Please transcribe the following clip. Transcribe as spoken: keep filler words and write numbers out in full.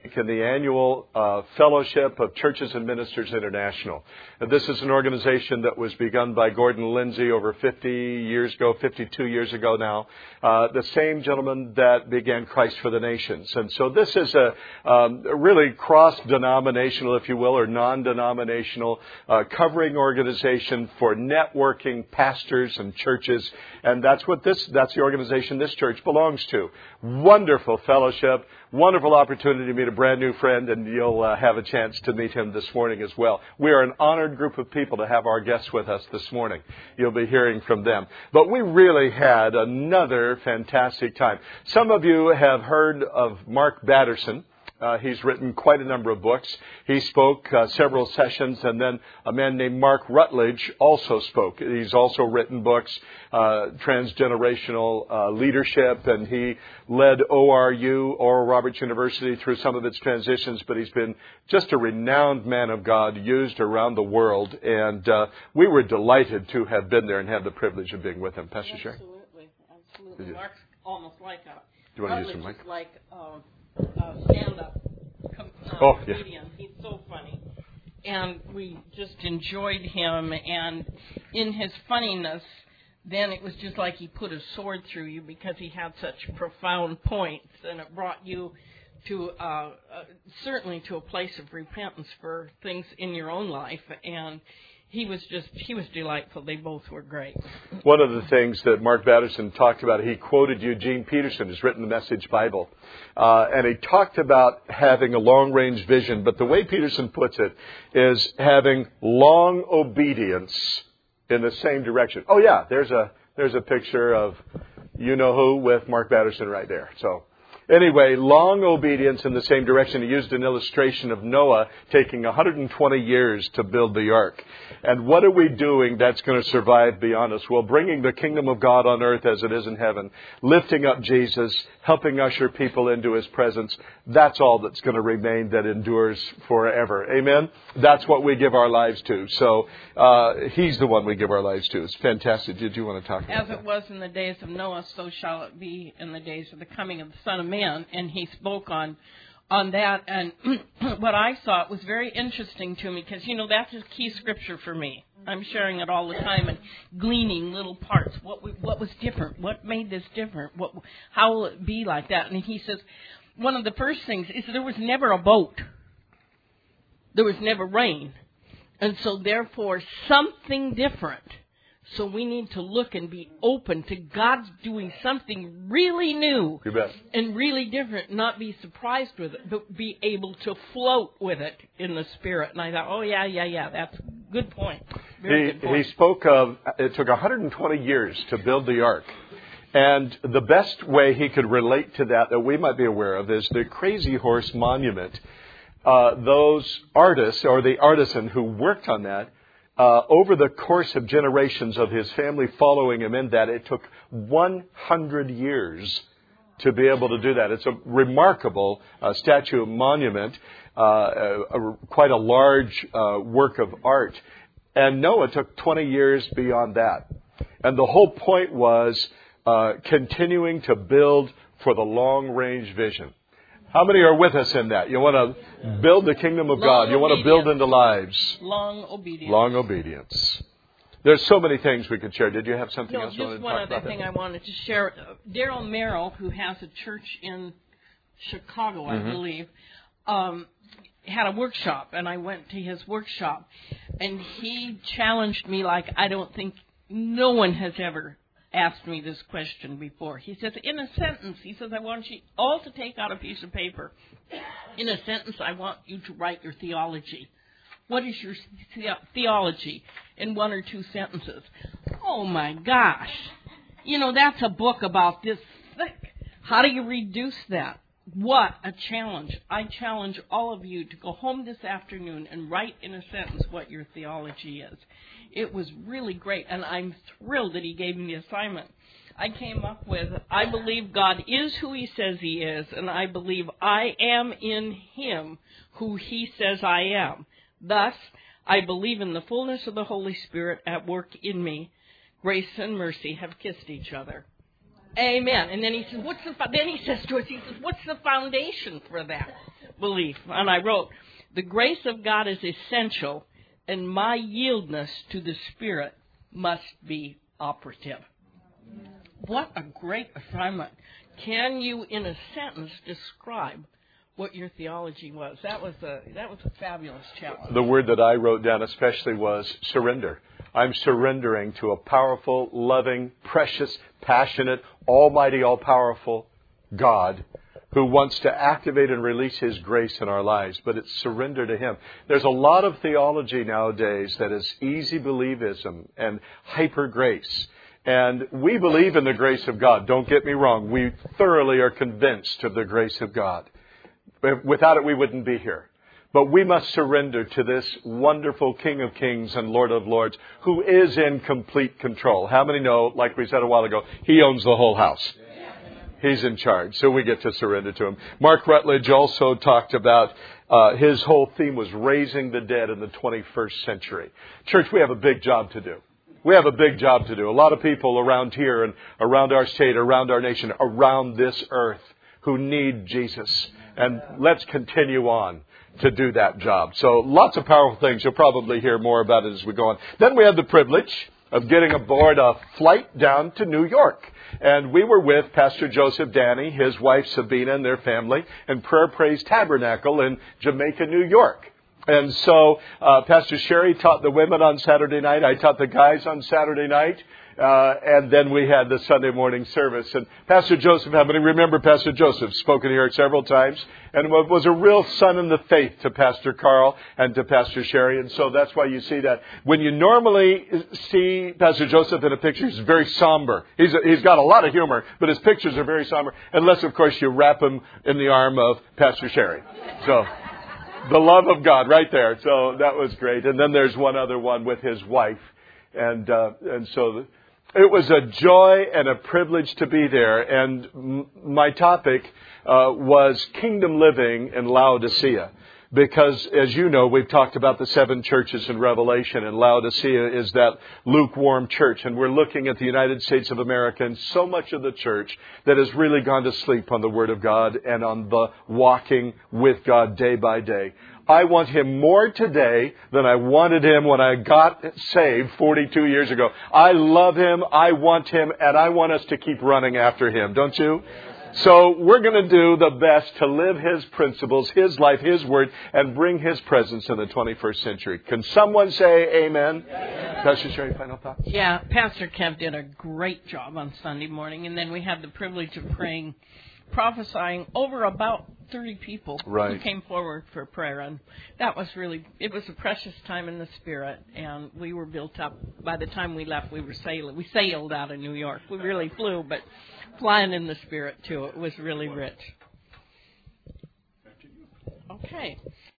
in the annual uh, Fellowship of Churches and Ministers International. And this is an organization that was begun by Gordon Lindsay over fifty years ago, fifty-two years ago now. Uh, the same gentleman that began Christ for the Nations. And so this is a, um, a really cross-denominational, if you will, or non-denominational uh, covering organization for networking pastors and churches. And that's what this, that's the organization this church belongs to. Wonderful fellowship. Wonderful opportunity to meet a brand new friend, and you'll uh, have a chance to meet him this morning as well. We are an honored group of people to have our guests with us this morning. You'll be hearing from them. But we really had another fantastic time. Some of you have heard of Mark Batterson. Uh, he's written quite a number of books. He spoke uh, several sessions, and then a man named Mark Rutledge also spoke. He's also written books, uh, Transgenerational uh, Leadership, and he led O R U, Oral Roberts University, through some of its transitions, but he's been just a renowned man of God, used around the world, and uh, we were delighted to have been there and have the privilege of being with him. Pastor Sherry? Absolutely, absolutely. Mark's almost like a... Do you want to use some mic? like... Uh, Uh, stand-up com- uh, oh, yeah. comedian. He's so funny. And we just enjoyed him. And in his funniness, then it was just like he put a sword through you because he had such profound points. And it brought you to, uh, uh, certainly to a place of repentance for things in your own life. And he was just, he was delightful. They both were great. One of the things that Mark Batterson talked about, he quoted Eugene Peterson, who's written the Message Bible. Uh, and he talked about having a long-range vision. But the way Peterson puts it is having long obedience in the same direction. Oh, yeah, there's a there's a picture of you-know-who with Mark Batterson right there. So anyway, long obedience in the same direction. He used an illustration of Noah taking one hundred twenty years to build the ark. And what are we doing that's going to survive beyond us? Well, bringing the kingdom of God on earth as it is in heaven, lifting up Jesus, helping usher people into His presence. That's all that's going to remain that endures forever. Amen? That's what we give our lives to. So uh, He's the one we give our lives to. It's fantastic. Did you want to talk about As that? it was in the days of Noah, so shall it be in the days of the coming of the Son of Man. And he spoke on on that, and what I thought was very interesting to me, because, you know, that's a key scripture for me. I'm sharing it all the time and gleaning little parts. What we, what was different? What made this different? What? How will it be like that? And he says, one of the first things is there was never a boat. There was never rain. And so, therefore, something different. So we need to look and be open to God's doing something really new You bet. and really different, not be surprised with it, but be able to float with it in the Spirit. And I thought, oh, yeah, yeah, yeah, that's a good point. Very He, good point. he spoke of, it took one hundred twenty years to build the ark. And the best way he could relate to that, that we might be aware of, is the Crazy Horse Monument. Uh, those artists, or the artisan who worked on that, Uh, over the course of generations of his family following him in that, it took one hundred years to be able to do that. It's a remarkable uh, statue monument, uh, a, a, quite a large uh, work of art. And Noah took twenty years beyond that. And the whole point was uh, continuing to build for the long-range vision. How many are with us in that? You want to build the kingdom of Long God. You want to build obedience. into lives. Long obedience. Long obedience. There's so many things we could share. Did you have something No, else you wanted just to one talk other about? thing I wanted to share. Uh, Daryl Merrill, who has a church in Chicago, I Mm-hmm. believe, um, had a workshop, and I went to his workshop, and he challenged me like I don't think no one has ever asked me this question before. He says, in a sentence, he says, I want you all to take out a piece of paper. In a sentence, I want you to write your theology. What is your the- theology in one or two sentences? Oh, my gosh. You know, that's a book about this thick. How do you reduce that? What a challenge. I challenge all of you to go home this afternoon and write in a sentence what your theology is. It was really great, and I'm thrilled that he gave me the assignment. I came up with, I believe God is who He says He is, and I believe I am in Him who He says I am. Thus, I believe in the fullness of the Holy Spirit at work in me. Grace and mercy have kissed each other. Amen. And then he says, what's the, then he says to us, he says, what's the foundation for that? belief. And I wrote, the grace of God is essential, and my yieldness to the Spirit must be operative. What a great assignment. Can you, in a sentence, describe what your theology was? That was a that was a fabulous challenge. The word that I wrote down especially was surrender. I'm surrendering to a powerful, loving, precious, passionate, almighty, all-powerful God who wants to activate and release His grace in our lives, but it's surrender to Him. There's a lot of theology nowadays that is easy believism and hyper grace. And we believe in the grace of God. Don't get me wrong. We thoroughly are convinced of the grace of God. Without it, we wouldn't be here. But we must surrender to this wonderful King of Kings and Lord of Lords who is in complete control. How many know, like we said a while ago, He owns the whole house? He's in charge, so we get to surrender to Him. Mark Rutledge also talked about uh, his whole theme was raising the dead in the twenty-first century. Church, we have a big job to do. We have a big job to do. A lot of people around here and around our state, around our nation, around this earth who need Jesus. And let's continue on to do that job. So lots of powerful things. You'll probably hear more about it as we go on. Then we had the privilege of getting aboard a flight down to New York. And we were with Pastor Joseph Danny, his wife Sabina, and their family, and Prayer Praise Tabernacle in Jamaica, New York. And so uh, Pastor Sherry taught the women on Saturday night. I taught the guys on Saturday night. Uh, and then we had the Sunday morning service. And Pastor Joseph, how many remember Pastor Joseph? Spoken here several times. And was a real son in the faith to Pastor Carl and to Pastor Sherry. And so that's why you see that. When you normally see Pastor Joseph in a picture, he's very somber. He's, he's got a lot of humor, but his pictures are very somber. Unless, of course, you wrap him in the arm of Pastor Sherry. So the love of God right there. So that was great. And then there's one other one with his wife. And, uh, and so... The, It was a joy and a privilege to be there, and m- my topic uh, was kingdom living in Laodicea. Because, as you know, we've talked about the seven churches in Revelation, and Laodicea is that lukewarm church. And we're looking at the United States of America and so much of the church that has really gone to sleep on the Word of God and on the walking with God day by day. I want Him more today than I wanted Him when I got saved forty-two years ago. I love Him, I want Him, and I want us to keep running after Him, don't you? So we're going to do the best to live His principles, His life, His Word, and bring His presence in the twenty-first century. Can someone say amen? Amen. Pastor Sherry, final thoughts? Yeah, Pastor Kev did a great job on Sunday morning, and then we had the privilege of praying, prophesying over about thirty people right. who came forward for prayer. And that was really, it was a precious time in the Spirit, and we were built up. By the time we left, we were sailing. We sailed out of New York. We really flew, but flying in the Spirit, too. It was really rich. Okay.